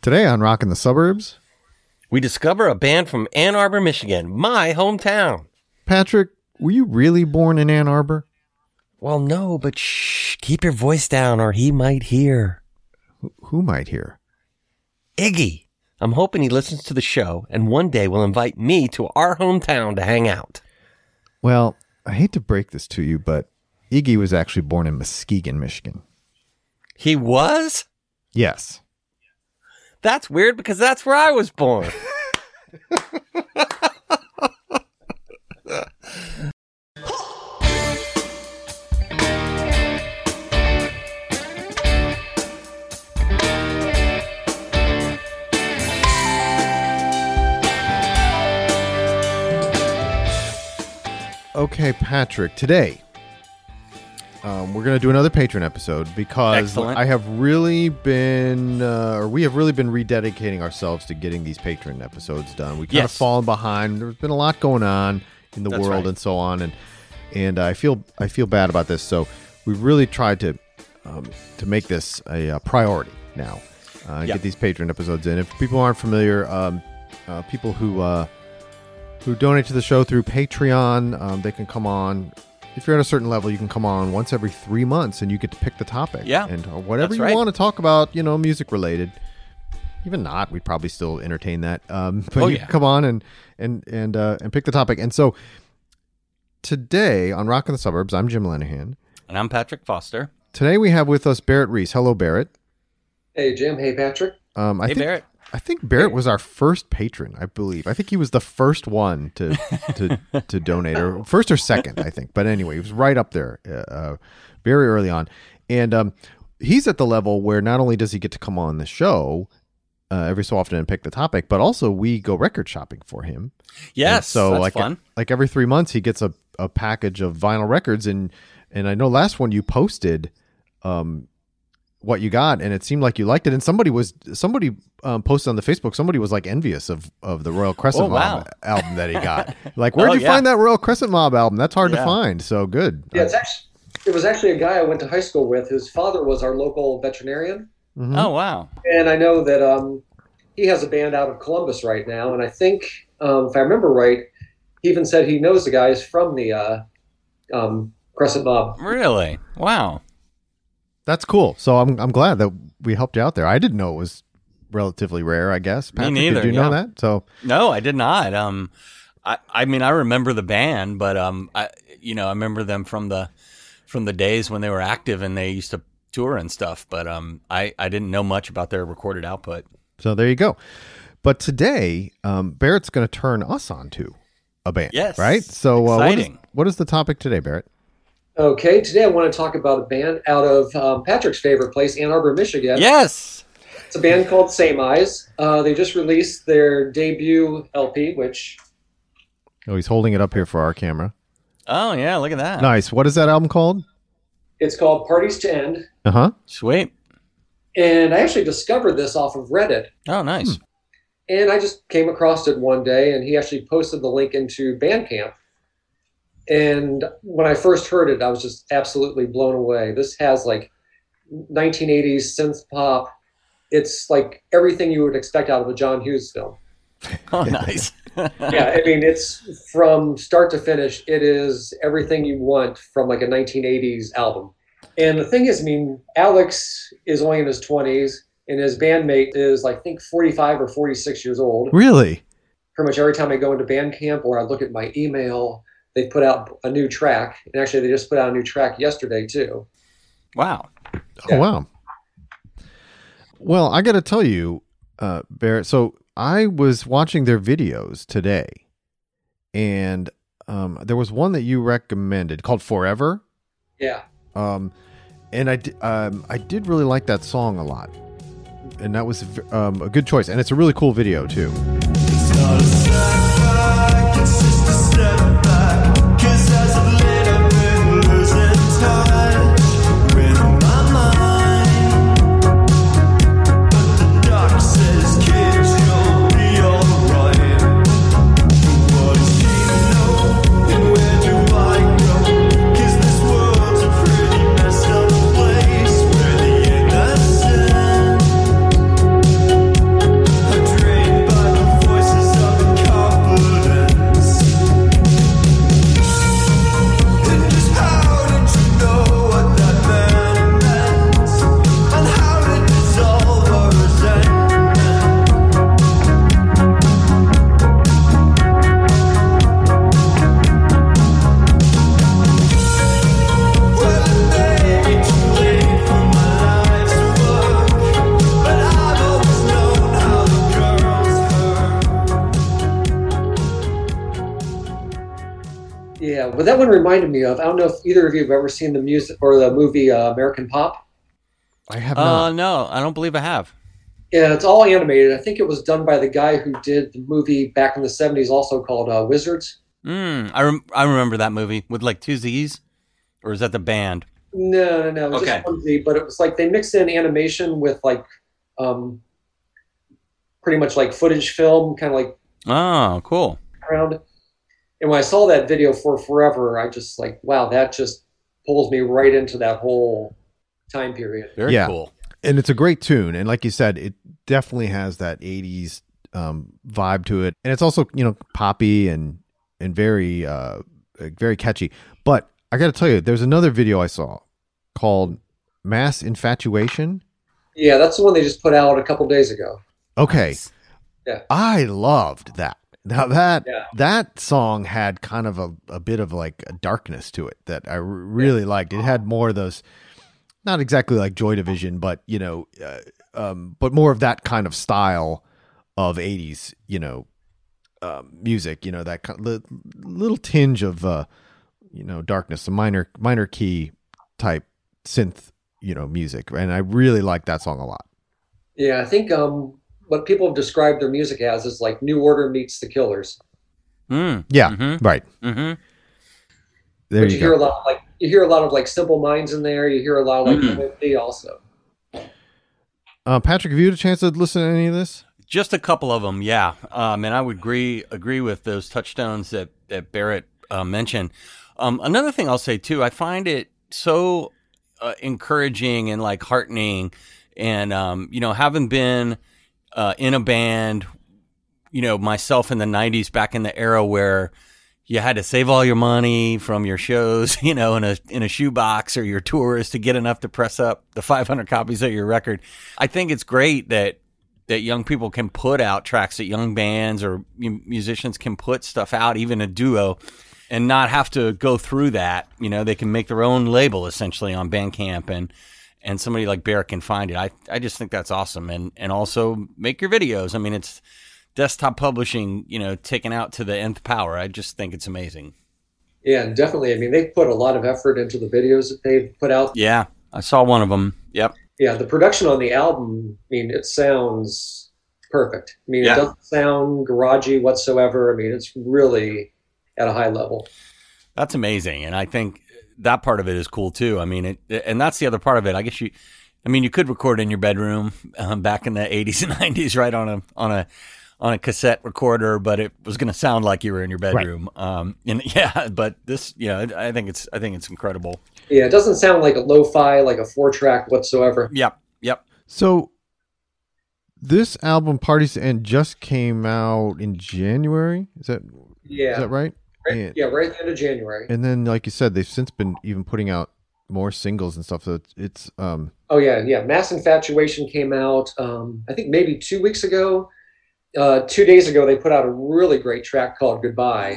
Today on Rockin' the Suburbs, we discover a band from Ann Arbor, Michigan, my hometown. Patrick, were you really born in Ann Arbor? Well, no, but shh, keep your voice down or he might hear. Who might hear? Iggy. I'm hoping he listens to the show and one day will invite me to our hometown to hang out. Well, I hate to break this to you, but Iggy was actually born in Muskegon, Michigan. He was? Yes. That's weird because that's where I was born. Okay, Patrick, today we're going to do another patron episode because Excellent. I have really been, we have really been rededicating ourselves to getting these patron episodes done. We kind of fallen behind. There's been a lot going on in the world right. and so on, and I feel bad about this. So we've really tried to make this a priority now. Get these patron episodes in. If people aren't familiar, people who donate to the show through Patreon, they can come on. If you're at a certain level, you can come on once every 3 months, and you get to pick the topic. Yeah, and whatever you want to talk about, music related. Even not, we'd probably still entertain that. But you can come on and pick the topic. And so today on Rockin' the Suburbs, I'm Jim Lenahan, and I'm Patrick Foster. Today we have with us Barrett Reese. Hello, Barrett. Hey, Jim. Hey, Patrick. Barrett. I think Barrett was our first patron, I believe. I think he was the first one to donate, or first or second, I think. But anyway, he was right up there very early on. And he's at the level where not only does he get to come on the show every so often and pick the topic, but also we go record shopping for him. Yes, and so that's fun. Like every 3 months, he gets a package of vinyl records. And I know last one you posted what you got, and it seemed like you liked it, and somebody posted on the Facebook, somebody was like envious of the Royal Crescent Mob album that he got. Like, where'd you find that Royal Crescent Mob album? That's hard to find. So good. Yeah, it was actually a guy I went to high school with. His father was our local veterinarian. Mm-hmm. Oh, wow. And I know that he has a band out of Columbus right now, and I think if I remember right, he even said he knows the guys from the Crescent Mob. Really? Wow. That's cool. So I'm glad that we helped you out there. I didn't know it was relatively rare, I guess. Patrick, Me neither. Did you know that? So no, I did not. I mean, I remember the band, but I remember them from the days when they were active and they used to tour and stuff. But I didn't know much about their recorded output. So there you go. But today, Barrett's going to turn us on to a band. Yes. Right. So exciting. What is the topic today, Barrett? Okay, today I want to talk about a band out of Patrick's favorite place, Ann Arbor, Michigan. Yes! It's a band called Same Eyes. They just released their debut LP, which... Oh, he's holding it up here for our camera. Oh, yeah, look at that. Nice. What is that album called? It's called Parties to End. Uh-huh. Sweet. And I actually discovered this off of Reddit. Oh, nice. And I just came across it one day, and he actually posted the link into Bandcamp. And when I first heard it, I was just absolutely blown away. This has like 1980s synth pop. It's like everything you would expect out of a John Hughes film. Oh, nice. Yeah, I mean, it's from start to finish. It is everything you want from like a 1980s album. And the thing is, I mean, Alex is only in his 20s, and his bandmate is, I think, 45 or 46 years old. Really? Pretty much every time I go into Bandcamp or I look at my email, they put out a new track. And actually, they just put out a new track yesterday, too. Wow. Oh, wow. Well, I got to tell you, Barrett, so I was watching their videos today, and there was one that you recommended called Forever. Yeah. And I did really like that song a lot. And that was a good choice. And it's a really cool video, too. It's not a setback, it's just a step back. 'Cause as of late I've been losing touch with my mind. But the doc says, kids, you'll be alright. What does he know? And where do I go? 'Cause this world's a pretty messed up place where the innocent Yeah, what that one reminded me of, I don't know if either of you have ever seen the music or the movie American Pop. I have not. No, I don't believe I have. Yeah, it's all animated. I think it was done by the guy who did the movie back in the 70s, also called Wizards. I remember that movie with like two Z's, or is that the band? No, it was Okay. just one Z, but it was like they mixed in animation with like pretty much like footage film, kind of like Oh, cool. around. And when I saw that video for Forever, I just like, wow, that just pulls me right into that whole time period. Very Yeah. cool. And it's a great tune, and like you said, it definitely has that '80s vibe to it, and it's also poppy and very very catchy. But I got to tell you, there's another video I saw called "Mass Infatuation." Yeah, that's the one they just put out a couple days ago. Okay, Yeah. I loved that. Now Yeah. that song had kind of a bit of like a darkness to it that I really liked. It had more of those, not exactly like Joy Division, but but more of that kind of style of '80s, music. That little tinge of darkness, a minor key type synth, music, and I really like that song a lot. Yeah, I think what people have described their music as is like New Order meets the Killers. Mm. Yeah, Mhm. right. Mm-hmm. There But you hear a go. lot of like Simple Minds in there. You hear a lot of like MMD also. Patrick, have you had a chance to listen to any of this? Just a couple of them, yeah. And I would agree with those touchstones that Barrett mentioned. Another thing I'll say too, I find it so encouraging and like heartening, and having been in a band, myself in the '90s, back in the era where you had to save all your money from your shows, in a shoebox or your tours to get enough to press up the 500 copies of your record. I think it's great that young people can put out tracks, that young bands or musicians can put stuff out, even a duo, and not have to go through that. They can make their own label essentially on Bandcamp, and somebody like Barrett can find it. I just think that's awesome. And also make your videos. I mean, it's desktop publishing, taken out to the nth power. I just think it's amazing. Yeah, and definitely. I mean, they've put a lot of effort into the videos that they've put out. Yeah, I saw one of them. Yep. Yeah, the production on the album, I mean, it sounds perfect. I mean, Yeah. It doesn't sound garagey whatsoever. I mean, it's really at a high level. That's amazing. And I think that part of it is cool too. I mean, and that's the other part of it. I guess you could record in your bedroom back in the 80s and 90s, right, on a cassette recorder, but it was going to sound like you were in your bedroom. But this, I think it's incredible. Yeah, it doesn't sound like a lo-fi, like a 4-track whatsoever. Yep. So this album, Parties to End, just came out in January. Is that Yeah. right? Right, yeah, right at the end of January. And then, like you said, they've since been even putting out more singles and stuff. So it's Oh, yeah. Mass Infatuation came out, I think maybe 2 weeks ago. 2 days ago, they put out a really great track called Goodbye.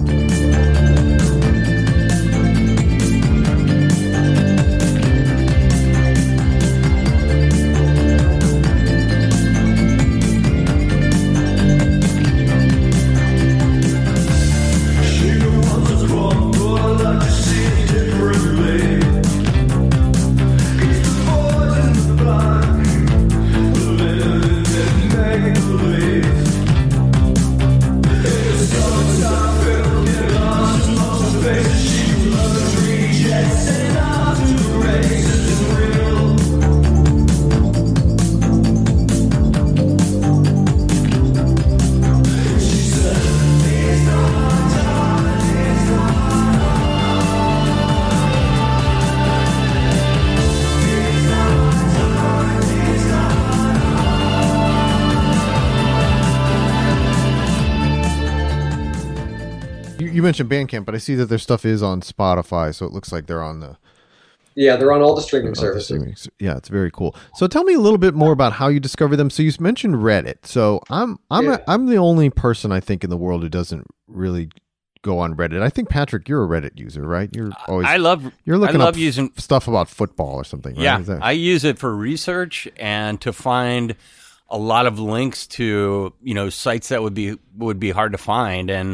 You mentioned Bandcamp, but I see that their stuff is on Spotify, so it looks like they're on the Yeah, they're on all the streaming of the services. streaming. Yeah, it's very cool. So tell me a little bit more about how you discovered them. So you mentioned Reddit. So I'm the only person I think in the world who doesn't really go on Reddit. I think Patrick, you're a Reddit user, right? You're always you're looking up using stuff about football or something, right? Yeah, Is that- I use it for research and to find a lot of links to sites that would be hard to find. And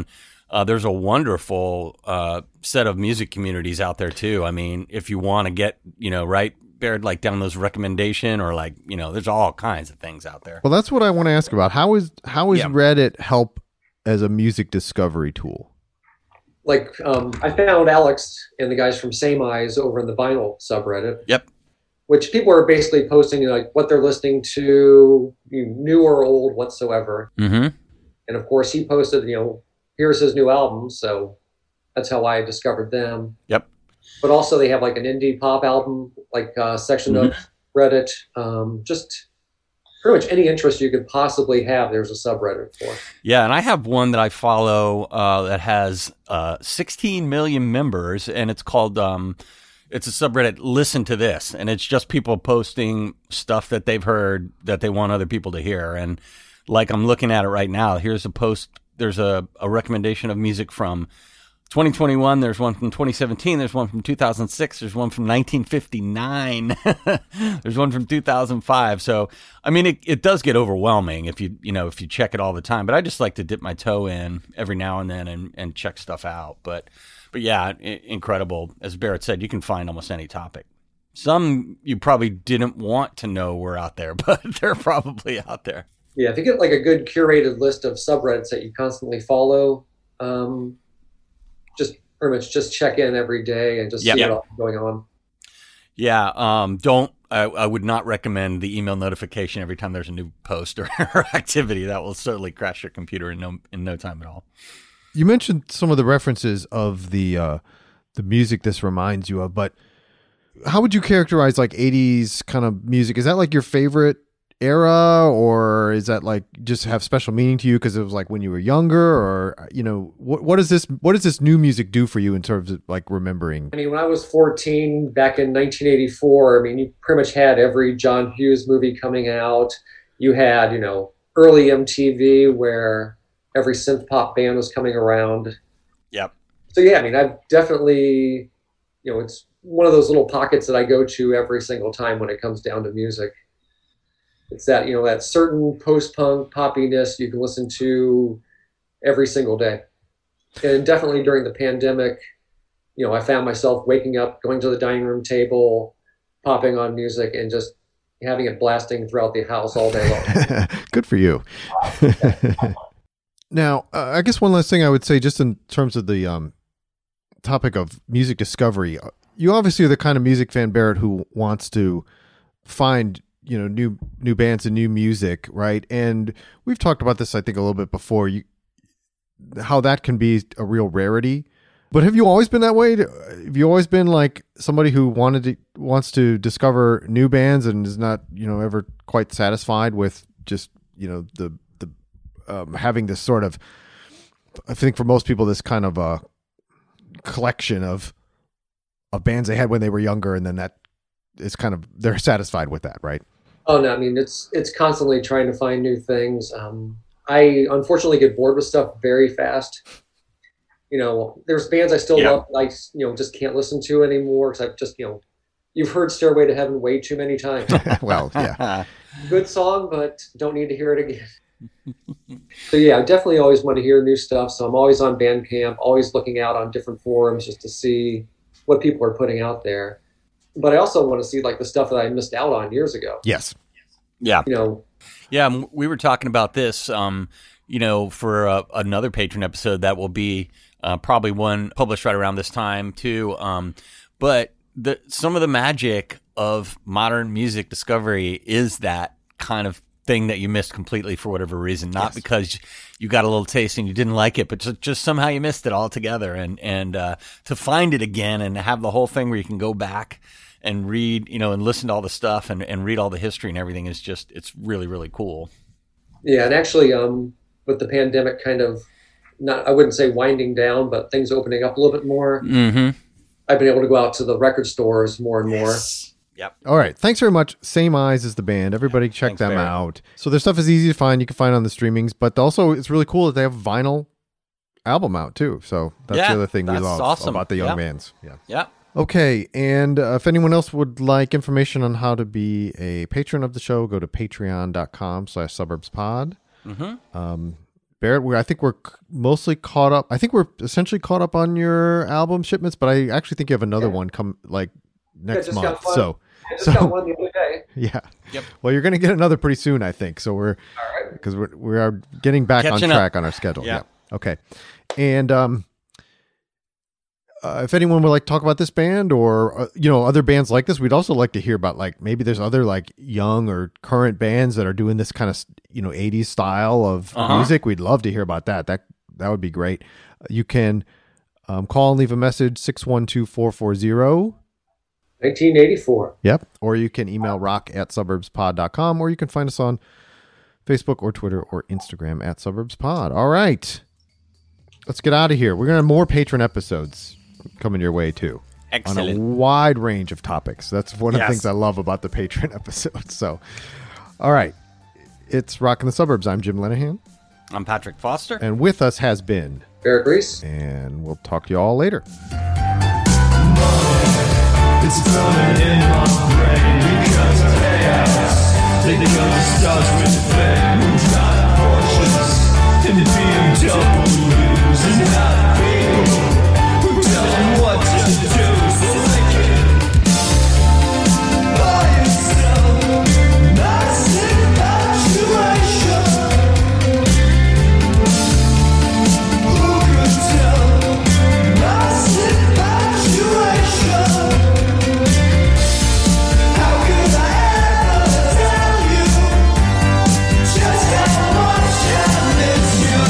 there's a wonderful set of music communities out there too. I mean, if you want to get, right, Baird, like down those recommendation or like, there's all kinds of things out there. Well, that's what I want to ask about. How is Reddit help as a music discovery tool? Like, I found Alex and the guys from Same Eyes over in the vinyl subreddit. Yep. Which people are basically posting like what they're listening to, new or old whatsoever. Mm-hmm. And of course, he posted, here's his new album. So that's how I discovered them. Yep. But also they have like an indie pop album, like section of Reddit. Just pretty much any interest you could possibly have, there's a subreddit for. Yeah, and I have one that I follow that has 16 million members, and it's called... it's a subreddit, Listen to This, and it's just people posting stuff that they've heard that they want other people to hear. And like I'm looking at it right now, here's a post, there's a recommendation of music from 2021, there's one from 2017, there's one from 2006, there's one from 1959, there's one from 2005. So, I mean, it does get overwhelming if you check it all the time, but I just like to dip my toe in every now and then and check stuff out. But yeah, incredible. As Barrett said, you can find almost any topic. Some you probably didn't want to know were out there, but they're probably out there. Yeah, if you get like a good curated list of subreddits that you constantly follow, just pretty much just check in every day and just see what else is going on. Yeah, I would not recommend the email notification every time there's a new post or activity. That will certainly crash your computer in no time at all. You mentioned some of the references of the music this reminds you of, but how would you characterize like 80s kind of music? Is that like your favorite era, or is that like just have special meaning to you because it was like when you were younger, or what does this new music do for you in terms of like remembering? I mean, when I was 14 back in 1984, I mean, you pretty much had every John Hughes movie coming out. You had, early MTV where every synth pop band was coming around. Yep. So yeah, I mean, I've definitely, it's one of those little pockets that I go to every single time when it comes down to music. It's that, that certain post-punk poppiness you can listen to every single day. And definitely during the pandemic, I found myself waking up, going to the dining room table, popping on music and just having it blasting throughout the house all day long. Good for you. Now, I guess one last thing I would say, just in terms of the topic of music discovery, you obviously are the kind of music fan, Barrett, who wants to find, new bands and new music, right? And we've talked about this, I think, a little bit before, how that can be a real rarity. But have you always been that way? Have you always been like somebody who wants to discover new bands and is not, ever quite satisfied with just, the having this sort of, I think for most people, this kind of a collection of bands they had when they were younger, and then that is kind of, they're satisfied with that, right? Oh no, I mean, it's constantly trying to find new things. I unfortunately get bored with stuff very fast. There's bands I still love, that I just can't listen to anymore because I've just, you've heard Stairway to Heaven way too many times. Well, yeah. Good song, but don't need to hear it again. So yeah, I definitely always want to hear new stuff. So I'm always on Bandcamp, always looking out on different forums just to see what people are putting out there. But I also want to see like the stuff that I missed out on years ago. Yes. Yeah. Yeah, we were talking about this, for another Patreon episode that will be probably one published right around this time too. But some of the magic of modern music discovery is that kind of thing that you missed completely for whatever reason, not because you got a little taste and you didn't like it, but just somehow you missed it altogether. And to find it again and have the whole thing where you can go back and read, and listen to all the stuff and read all the history and everything is just, it's really, really cool. Yeah. And actually, with the pandemic kind of I wouldn't say winding down, but things opening up a little bit more, I've been able to go out to the record stores more and more. Yep. All right. Thanks very much. Same Eyes is the band. Everybody check them out. So their stuff is easy to find. You can find it on the streamings, but also it's really cool that they have a vinyl album out too. So that's the other thing we love about the young bands. Yeah. Yeah. Okay. And if anyone else would like information on how to be a patron of the show, go to patreon.com/suburbspod. Barrett, I think we're mostly caught up. I think we're essentially caught up on your album shipments, but I actually think you have another one come like next just month. got one. So, I just got one the other day. yeah. Yep. Well, you're going to get another pretty soon, I think. So we're All right. because we are getting back Catching on track up. on our schedule. Yeah. Okay. And if anyone would like to talk about this band or other bands like this, we'd also like to hear about like maybe there's other like young or current bands that are doing this kind of 80s style of music. We'd love to hear about that. That would be great. You can call and leave a message 612-440. 1984. Yep. Or you can email rock@suburbspod.com, or you can find us on Facebook or Twitter or Instagram @suburbspod. All right. Let's get out of here. We're going to have more patron episodes coming your way too. Excellent. On a wide range of topics. That's one of the Yes. things I love about the patron episodes. So, all right. It's Rock in the Suburbs. I'm Jim Lenahan. I'm Patrick Foster. And with us has been, Barrett Reese. and we'll talk to you all later. It's burning in my brain because payouts they go to stars with fame. Who's got Porsches in the BMWs and not people who tell them what to do so they can buy yourself massive infatuation. Who could tell massive infatuation? How could I ever tell you just how much I miss you?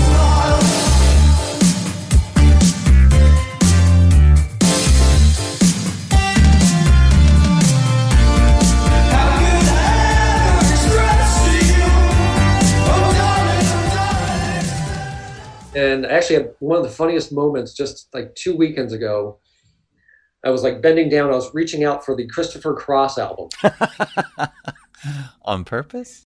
How could I ever express to you? Oh, darling, And I actually had one of the funniest moments just like 2 weekends ago. I was like bending down. I was reaching out for the Christopher Cross album. On purpose?